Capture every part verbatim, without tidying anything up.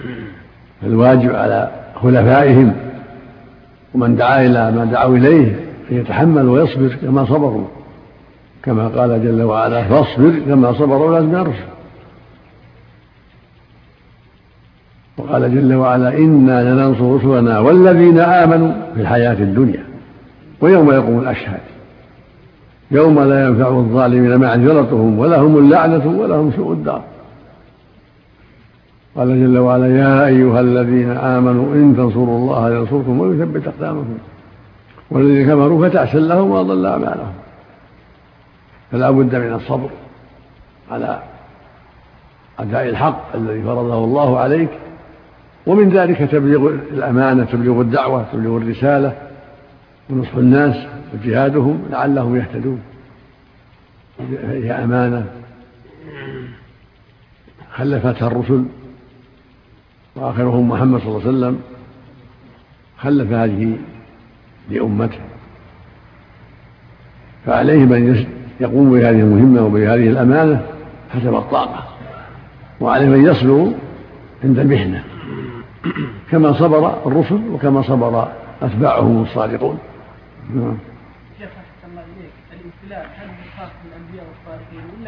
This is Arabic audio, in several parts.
فالواجب على خلفائهم ومن دعا إلى ما دعوا إليه أن يتحمل ويصبر كما صبروا، كما قال جل وعلا فاصبر كما صبروا أولئك الرسل. وقال جل وعلا إنا لننصر رسلنا والذين آمنوا في الحياة الدنيا ويوم يقوم الأشهاد يوم لا ينفع الظالمين معذرتهم ولهم اللعنة ولهم سوء الدار. قال جل وعلا يا أيها الذين آمنوا إن تنصروا الله ينصركم ويثبت أقدامكم والذين كفروا فتعسا لهم وأضل أعمالهم. فلا بد من الصبر على أداء الحق الذي فرضه الله عليك، ومن ذلك تبليغ الأمانة، تبليغ الدعوة، تبليغ الرسالة، ونصح الناس وجهادهم لعلهم يهتدون. هي أمانة خلفتها الرسل وآخرهم محمد صلى الله عليه وسلم، خلف هذه لأمته، فعليهم أن يقوموا بهذه المهمة وبهذه الأمانة حسب الطاقة، وعليهم أن يصبروا عند المحنة كما صبر الرسل وكما صبر أتباعهم الصادقون. شيخ أحسن الله إليك، الابتلاء هل هو خاص بالأنبياء والصالحين ولا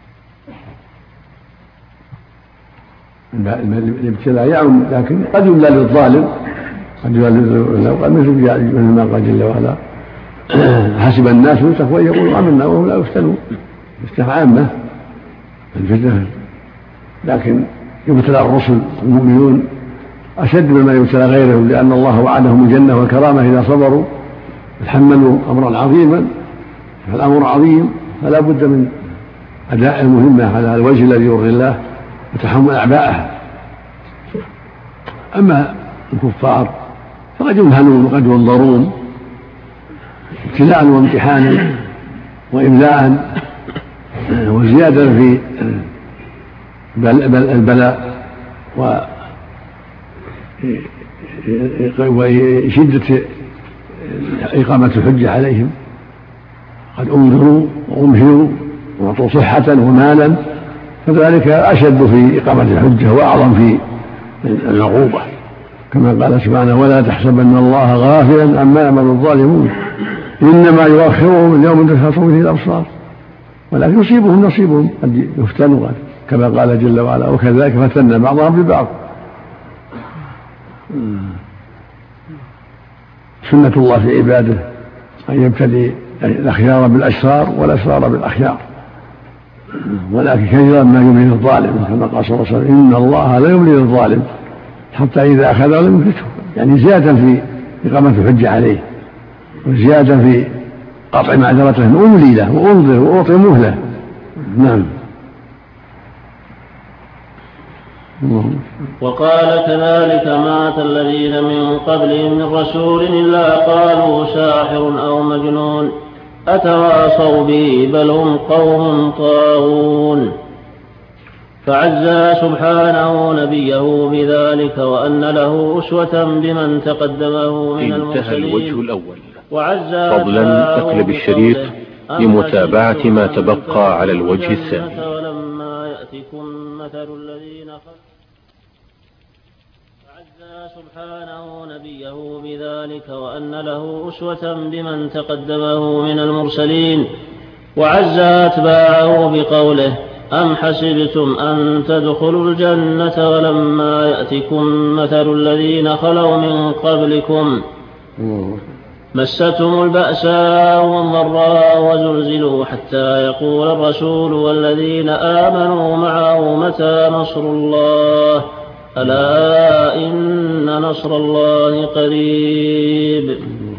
عام؟ الابتلاء يعم، لكن قد يملى للظالم، قد يملى مثل ما قال جل وعلا حسب الناس يتقوا أن يقولوا آمنا وهم لا يفتنون. افتح عامة الفتنة، لكن يبتلى الرسل المؤمنون أشد مما يبتلى غيرهم، لأن الله وعدهم الجنة والكرامة إذا صبروا تحملوا أمرا عظيما، فالأمر عظيم فلا بد من أداء المهمة على الوجه الذي يرضي الله وتحمل أعباءها. أما الكفار فقد يمهنون وقد ينظرون ابتلاء وامتحانا وإملاء وزيادة في البلاء وشدة إقامة الحجة عليهم. قد أنذروا وأمهلوا وأعطوا صحة ومالا، فذلك أشد في إقامة الحجة وأعظم في العقوبة، كما قال سبحانه ولا تحسبن الله غافلا عما يعمل الظالمون إنما يؤخرهم اليوم تشخص فيه الأبصار ولكن يصيبهم نصيبهم قد يفتنوا، كما قال جل وعلا وكذلك فتنا بعضهم ببعض. سنة الله في عباده أن يبتلي الأخيار بالأشرار والأشرار بالأخيار، ولكن كثيرا ما يملي الظالم، كما قال صلى الله عليه وسلم إن الله لا يملي الظالم حتى إذا أخذ لم يفلته، يعني زيادة في إقامة الحجة عليه وزيادة في قطع معذرته أملي له وأنظر وأعطي مهلة. نعم. وقال كذلك مات الذين من قبلهم من رسول إلا قالوا ساحر أو مجنون أتواصوا به بل هم قوم طاغون. فعزى سبحانه نبيه بذلك وأن له أسوة بمن تقدمه من المرسلين. انتهى الوجه الأول. فضلا اقلب الشريط لمتابعة ما تبقى على الوجه الثاني. ولما يأتكم مثل الذين فعزى سبحانه نبيه بذلك وأن له أسوة بمن تقدمه من المرسلين، وعزى أتباعه بقوله أم حسبتم أن تدخلوا الجنة ولما يأتكم مثل الذين خلوا من قبلكم مستهم البأساء والضراء وزلزلوا حتى يقول الرسول والذين آمنوا معه متى نصر الله ألا إن نصر الله قريب.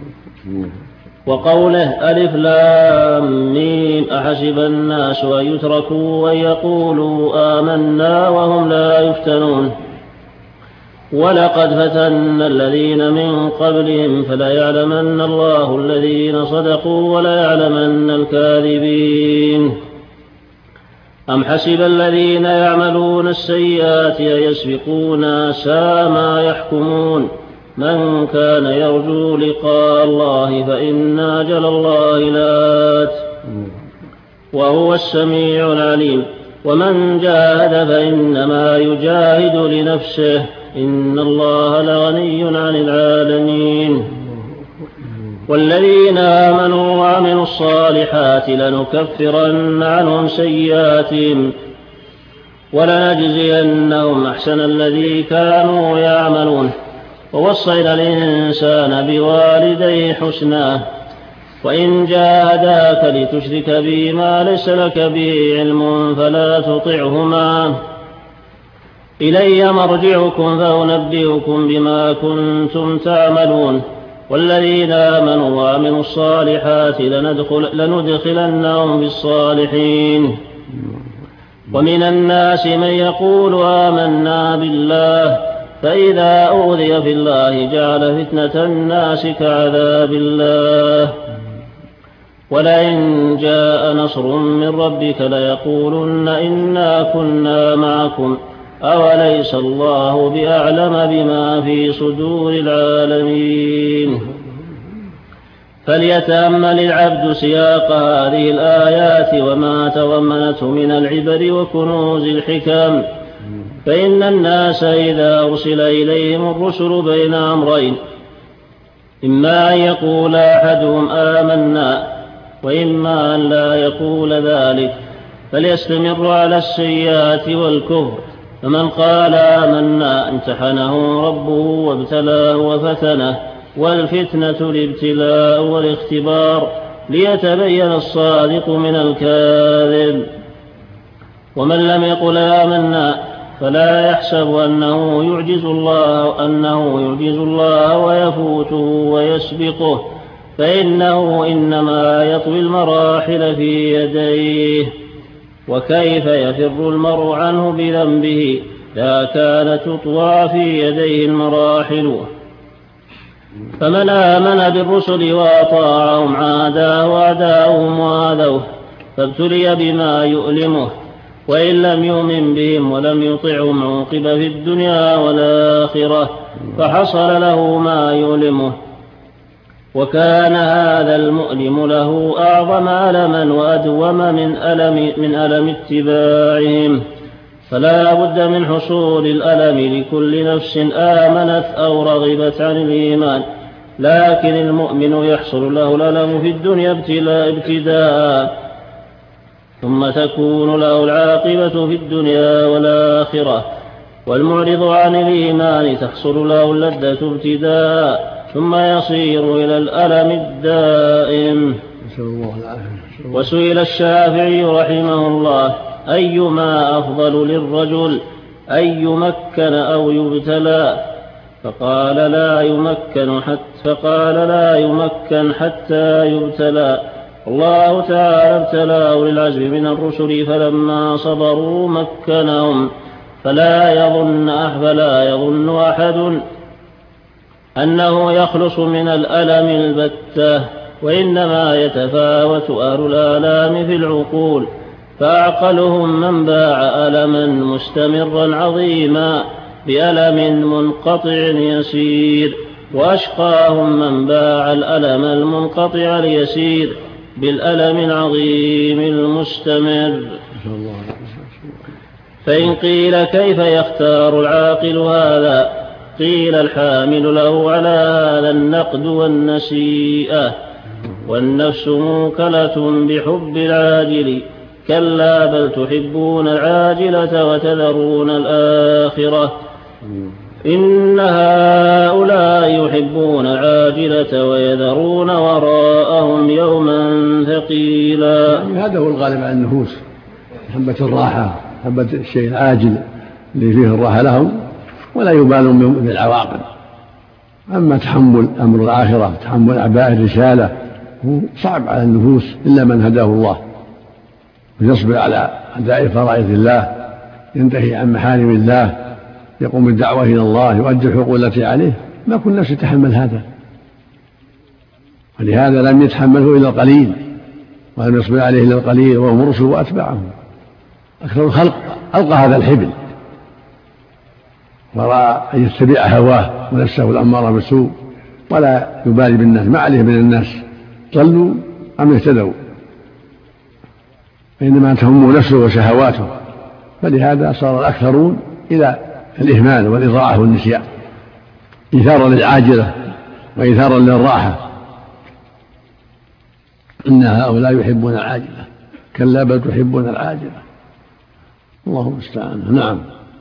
وقوله ألف لام ميم أحسب الناس أن يتركوا أن يقولوا آمنا وهم لا يفتنون ولقد فتنا الذين من قبلهم فليعلمن الله الذين صدقوا وليعلمن الكاذبين. أم حسب الذين يعملون السيئات أن يسبقونا ساء ما يحكمون. من كان يرجو لقاء الله فإن أجل الله لآت وهو السميع العليم. ومن جاهد فإنما يجاهد لنفسه إن الله لغني عن العالمين. والذين آمنوا وعملوا الصالحات لنكفرن عنهم سيئاتهم ولنجزينهم أحسن الذي كانوا يعملون. ووصينا الإنسان بوالديه حسنا وإن جاهداك لتشرك بي ما ليس لك به علم فلا تطعهما إلي مرجعكم فأنبئكم بما كنتم تعملون. والذين آمنوا وعملوا الصالحات لندخل لندخلنهم بالصالحين. ومن الناس من يقول آمنا بالله فإذا أوذي في الله جعل فتنة الناس كعذاب الله. ولئن جاء نصر من ربك ليقولن إنا كنا معكم أوليس الله بأعلم بما في صدور العالمين. فليتأمل العبد سياق هذه الآيات وما تضمنته من العبر وكنوز الحكم. فإن الناس إذا أرسل إليهم الرسل بين أمرين إما أن يقول أحدهم آمنا وإما أن لا يقول ذلك فليستمر على السيئات والكفر. فمن قال آمنا امتحنه ربه وابتلاه وفتنه. والفتنة الابتلاء والاختبار ليتبين الصادق من الكاذب. ومن لم يقل آمنا فلا يحسب أنه يعجز الله أنه يعجز الله ويفوته ويسبقه فإنه إنما يطوي المراحل في يديه. وكيف يفر المرء عنه بذنبه لا كانت تطوى في يديه المراحل. فمن آمن بالرسل وأطاعهم عاداه وأعداؤهم وآذوه فابتلي بما يؤلمه. وإن لم يؤمن بهم ولم يطعهم عوقب في الدنيا والآخرة فحصل له ما يؤلمه. وكان هذا المؤلم له أعظم ألما وأدوم من ألم, من ألم اتباعهم. فلا بد من حصول الألم لكل نفس آمنت أو رغبت عن الإيمان. لكن المؤمن يحصل له الألم في الدنيا ابتلاء ابتداء ثم تكون له العاقبة في الدنيا والآخرة. والمعرض عن الإيمان تحصل له اللذة ابتداء ثم يصير إلى الألم الدائم. وسئل الشافعي رحمه الله أيما أفضل للرجل أن يمكن أو يبتلى فقال لا يمكن حتى فقال لا يمكن حتى يبتلى. الله تعالى ابتلاه للعزم من الرسل فلما صبروا مكنهم. فلا يظن فلا يظن أحد أنه يخلص من الألم البتة وإنما يتفاوت أهل الآلام في العقول. فأعقلهم من باع ألما مستمرا عظيما بألم منقطع يسير وأشقاهم من باع الألم المنقطع اليسير بالألم العظيم المستمر. فإن قيل كيف يختار العاقل هذا قيل الحامل له على هذا النقد والنسيئة. والنفس موكلة بحب العاجل كلا بل تحبون العاجلة وتذرون الآخرة. إن هؤلاء يحبون العاجلة ويذرون وراءهم يوما ثقيلا. هذا هو الغالب على النفوس، حبة الراحة، حبة الشيء العاجل اللي فيه الراحة لهم ولا يبالون بالعواقب. أما تحمل أمر الآخرة، تحمل أعباء الرسالة هو صعب على النفوس إلا من هداه الله ويصبر على أداء فرائض الله، ينتهي عن محارم الله، يقوم بالدعوة إلى الله، يؤدي الحقوق التي عليه. ما كل نفس يتحمل هذا، ولهذا لم يتحمله إلا القليل ولم يصبر عليه إلا القليل وهم الرسل وأتباعهم. أكثر الخلق ألقى هذا الحبل ورأى أن يتبع هواه ونفسه الأمارة بالسوء ولا يبالي بالناس، ما عليه من الناس ضلوا أم اهتدوا، فإنما تهمه نفسه وشهواته فلهذا صار الأكثرون إلى الإهمال والإضاعة والنسيان، إيثارا للعاجلة وإيثارا للراحة. إن هؤلاء يحبون العاجلة، كلا بل تحبون العاجلة. الله المستعان. نعم.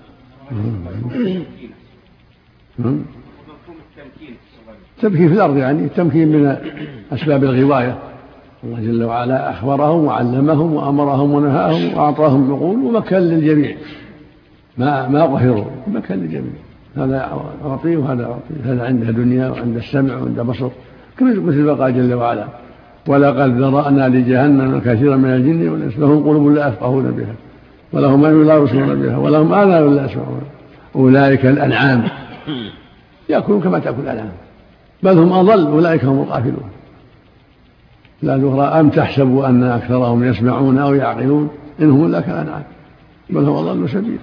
تمكين في الأرض، يعني التمكين من أسباب الغواية. الله جل وعلا أخبرهم وعلمهم وأمرهم ونهاهم وأعطاهم عقول ومكان للجميع، ما ما قهروا، مكان للجميع. هذا أعطيه وهذا أعطيه، هذا عنده دنيا وعنده السمع وعنده بصر، مثل ما قال جل وعلا: ولقد ذرأنا لجهنم كثيرا من الجن والإنس لهم قلوب لا يفقهون بها ولهم أعين لا يبصرون بها ولهم آذان لا يسمعون أولئك الأنعام يأكلون كما تأكل الأنعام بل هم أضل أولئك هم الغافلون. لا الأخرى: أم تحسبوا أن أكثرهم يسمعون أو يعقلون إن هم إلا كالأنعام بل هم أضل سبيلا.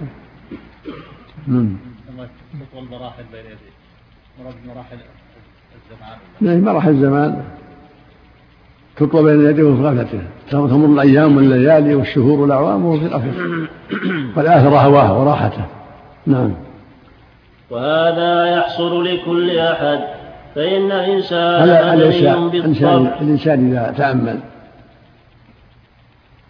والمراحل بين يديه مراد مراحل الزمان، مراحل الزمان تطوى بين يديه وفي غفلته، تمر الأيام والليالي والشهور والأعوام وهو في غفلته، والآخرة هواه وراحته. نعم. وهذا يحصل لكل أحد، فإن الإنسان الإنسان, الإنسان إذا تأمل